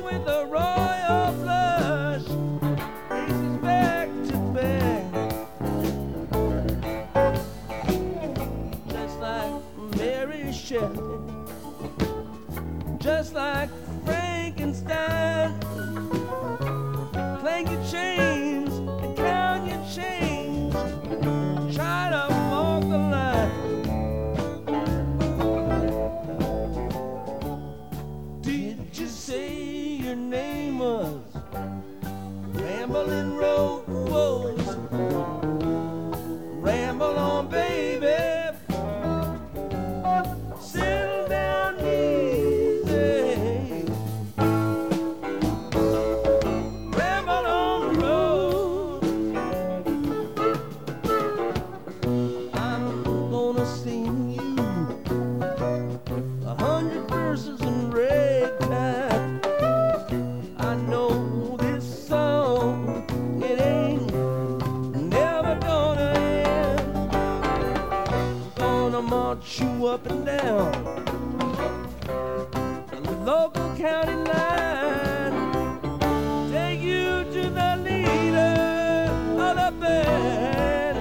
with the royal flush, faces back to back, just like Mary Shelley, just like Frankenstein. Clank your chains and count your change, try to walk the line. Did you say your name was Ramblin' Rose? Ramble on, baby. Settle down easy. Ramble on the road. I'm gonna sing you 100 verses in ragtime. I know this song, it ain't never gonna end. Gonna march you up and down the local county line, take you to the leader of the band.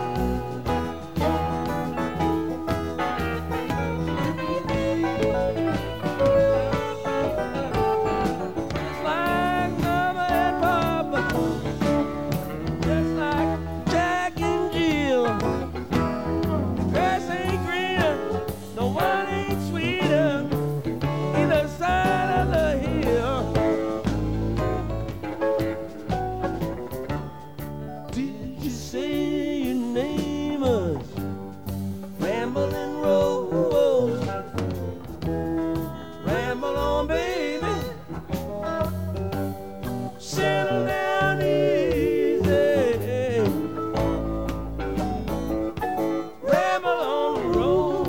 Just like Mama and Papa, just like Jack and Jill. Grass ain't greener, no one ain't sweeter, either side of the hill. Did you say your name was Ramblin' Rose? Ramble on, baby. Settle down easy. Ramble on the road.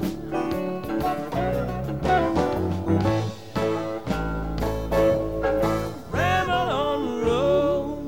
Ramble on the road.